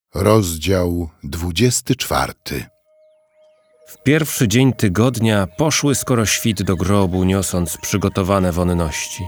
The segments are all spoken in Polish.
Rozdział 24. W pierwszy dzień tygodnia poszły skoro świt do grobu, niosąc przygotowane wonności.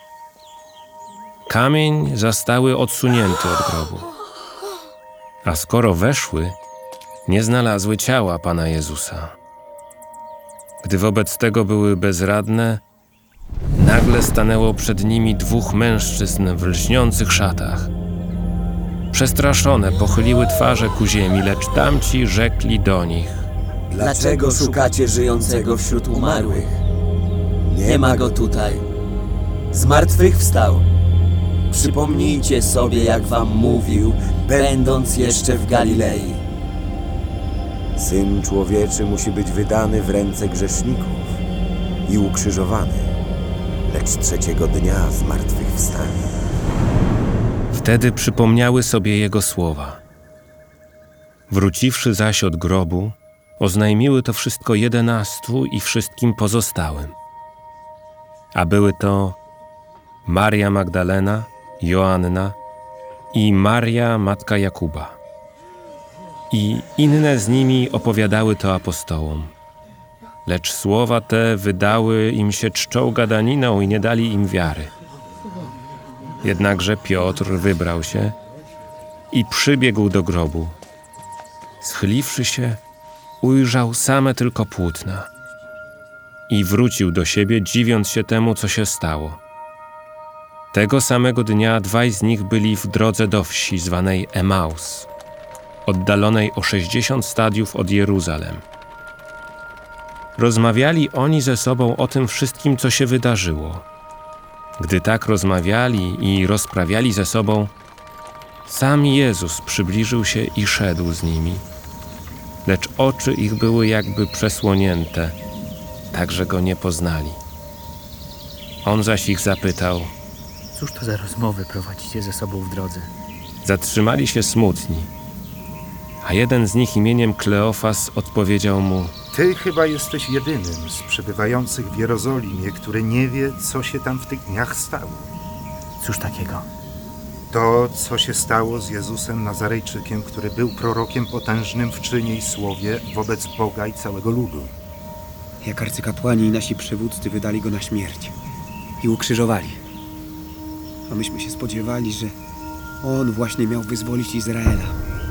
Kamień zastały odsunięty od grobu. A skoro weszły, nie znalazły ciała Pana Jezusa. Gdy wobec tego były bezradne, nagle stanęło przed nimi dwóch mężczyzn w lśniących szatach. Przestraszone pochyliły twarze ku ziemi, lecz tamci rzekli do nich: Dlaczego szukacie żyjącego wśród umarłych? Nie ma go tutaj. Zmartwychwstał. Przypomnijcie sobie, jak wam mówił, będąc jeszcze w Galilei. Syn Człowieczy musi być wydany w ręce grzeszników i ukrzyżowany, lecz trzeciego dnia zmartwychwstanie. Wtedy przypomniały sobie jego słowa. Wróciwszy zaś od grobu, oznajmiły to wszystko 11 i wszystkim pozostałym. A były to Maria Magdalena, Joanna i Maria, matka Jakuba. I inne z nimi opowiadały to apostołom. Lecz słowa te wydały im się czczą gadaniną i nie dali im wiary. Jednakże Piotr wybrał się i przybiegł do grobu. Schyliwszy się, ujrzał same tylko płótna i wrócił do siebie, dziwiąc się temu, co się stało. Tego samego dnia dwaj z nich byli w drodze do wsi zwanej Emaus, oddalonej o 60 stadiów od Jeruzalem. Rozmawiali oni ze sobą o tym wszystkim, co się wydarzyło. Gdy tak rozmawiali i rozprawiali ze sobą, sam Jezus przybliżył się i szedł z nimi, lecz oczy ich były jakby przesłonięte, tak że go nie poznali. On zaś ich zapytał: Cóż to za rozmowy prowadzicie ze sobą w drodze? Zatrzymali się smutni, a jeden z nich imieniem Kleofas odpowiedział mu: Ty chyba jesteś jedynym z przebywających w Jerozolimie, który nie wie, co się tam w tych dniach stało. Cóż takiego? To, co się stało z Jezusem Nazarejczykiem, który był prorokiem potężnym w czynie i słowie wobec Boga i całego ludu. Jak arcykapłani i nasi przywódcy wydali go na śmierć i ukrzyżowali. A myśmy się spodziewali, że on właśnie miał wyzwolić Izraela.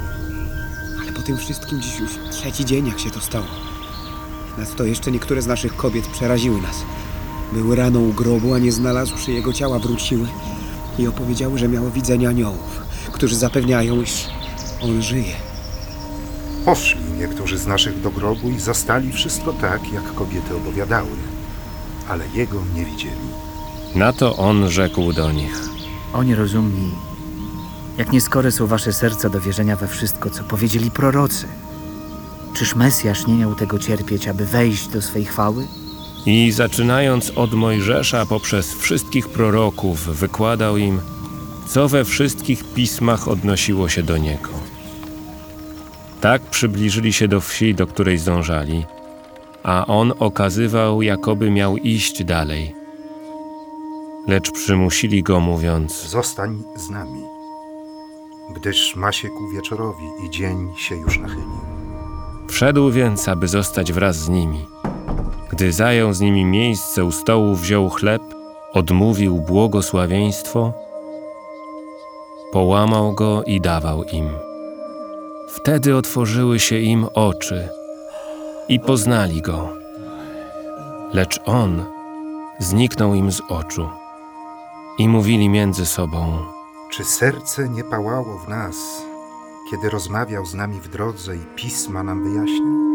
Ale po tym wszystkim dziś już trzeci dzień, jak się to stało. Nadto jeszcze niektóre z naszych kobiet przeraziły nas. Były rano u grobu, a nie znalazłszy jego ciała, wróciły i opowiedziały, że miały widzenie aniołów, którzy zapewniają, iż on żyje. Poszli niektórzy z naszych do grobu i zastali wszystko tak, jak kobiety opowiadały, ale jego nie widzieli. Na to on rzekł do nich: O nierozumni, jak nieskore są wasze serca do wierzenia we wszystko, co powiedzieli prorocy. Czyż Mesjasz nie miał tego cierpieć, aby wejść do swej chwały? I zaczynając od Mojżesza poprzez wszystkich proroków, wykładał im, co we wszystkich pismach odnosiło się do niego. Tak przybliżyli się do wsi, do której zdążali, a on okazywał, jakoby miał iść dalej. Lecz przymusili go, mówiąc: Zostań z nami, gdyż ma się ku wieczorowi i dzień się już nachylił. Wszedł więc, aby zostać wraz z nimi. Gdy zajął z nimi miejsce u stołu, wziął chleb, odmówił błogosławieństwo, połamał go i dawał im. Wtedy otworzyły się im oczy i poznali go. Lecz on zniknął im z oczu. I mówili między sobą: Czy serce nie pałało w nas, kiedy rozmawiał z nami w drodze i pisma nam wyjaśniał?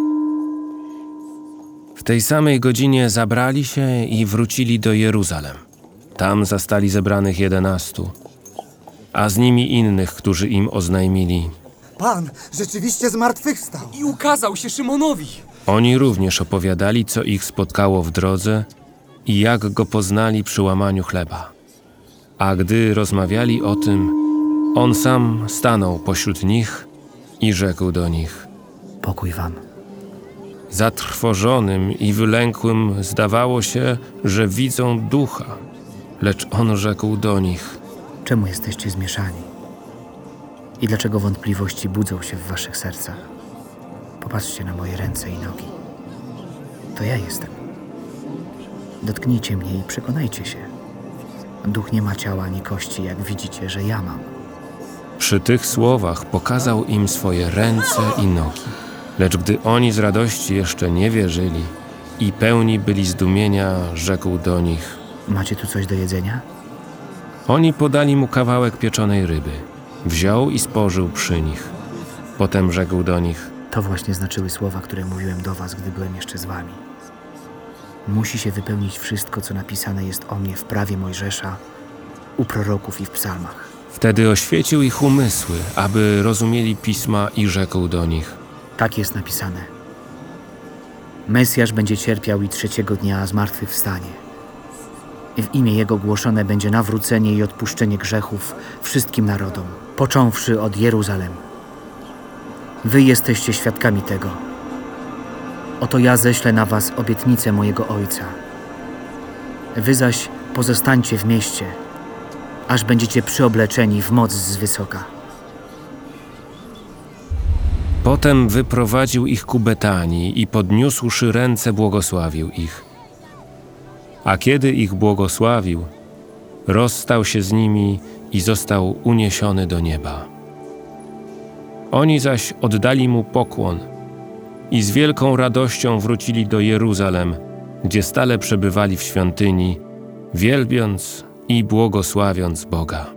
W tej samej godzinie zabrali się i wrócili do Jeruzalem. Tam zastali zebranych 11, a z nimi innych, którzy im oznajmili: Pan rzeczywiście zmartwychwstał i ukazał się Szymonowi. Oni również opowiadali, co ich spotkało w drodze i jak go poznali przy łamaniu chleba. A gdy rozmawiali o tym, on sam stanął pośród nich i rzekł do nich: Pokój wam. Zatrwożonym i wylękłym zdawało się, że widzą ducha, lecz on rzekł do nich: Czemu jesteście zmieszani? I dlaczego wątpliwości budzą się w waszych sercach? Popatrzcie na moje ręce i nogi. To ja jestem. Dotknijcie mnie i przekonajcie się. Duch nie ma ciała ani kości, jak widzicie, że ja mam. Przy tych słowach pokazał im swoje ręce i nogi. Lecz gdy oni z radości jeszcze nie wierzyli i pełni byli zdumienia, rzekł do nich: Macie tu coś do jedzenia? Oni podali mu kawałek pieczonej ryby. Wziął i spożył przy nich. Potem rzekł do nich: To właśnie znaczyły słowa, które mówiłem do was, gdy byłem jeszcze z wami. Musi się wypełnić wszystko, co napisane jest o mnie w prawie Mojżesza, u proroków i w psalmach. Wtedy oświecił ich umysły, aby rozumieli pisma, i rzekł do nich: Tak jest napisane. Mesjasz będzie cierpiał i 3. dnia zmartwychwstanie. I w imię Jego głoszone będzie nawrócenie i odpuszczenie grzechów wszystkim narodom, począwszy od Jeruzalem. Wy jesteście świadkami tego. Oto ja ześlę na was obietnicę mojego Ojca. Wy zaś pozostańcie w mieście, aż będziecie przyobleczeni w moc z wysoka. Potem wyprowadził ich ku Betanii i podniósłszy ręce, błogosławił ich. A kiedy ich błogosławił, rozstał się z nimi i został uniesiony do nieba. Oni zaś oddali mu pokłon i z wielką radością wrócili do Jeruzalem, gdzie stale przebywali w świątyni, wielbiąc i błogosławiąc Boga.